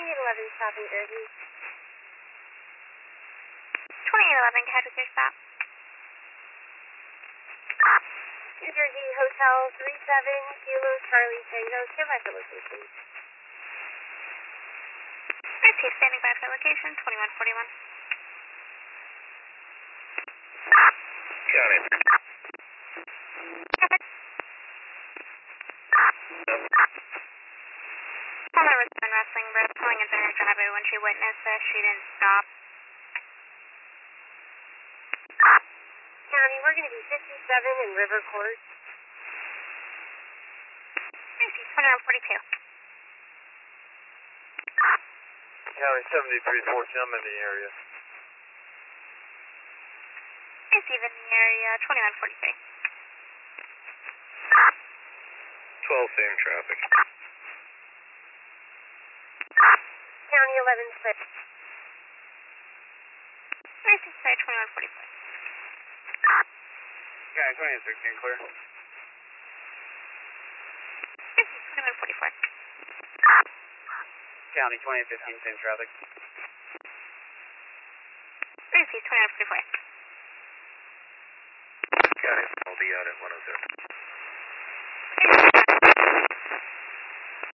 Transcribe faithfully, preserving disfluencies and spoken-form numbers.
twenty-eight eleven stopping Jersey. twenty-eight eleven, go ahead with your stop. New Jersey Hotel three seven Kilo Charlie Tango, stand by for location. Jersey, standing by for location, twenty-one forty-one. Got it. Caller was in wrestling, bro, pulling into her driveway when she witnessed this. She didn't stop. County, we're going to be fifty-seven in River Court. Jersey, twenty-one forty-two. County seventy-three fourteen, I'm in the area. Jersey, in the area, twenty-one forty-three. twelve, same traffic. County eleven six. Jersey, sorry, twenty-one forty-four. County twenty-eight sixteen, clear. Jersey, twenty-one forty-four. County twenty-eight fifteen, same traffic. Jersey, twenty-one forty-four. Got it. I'll be out at one oh seven.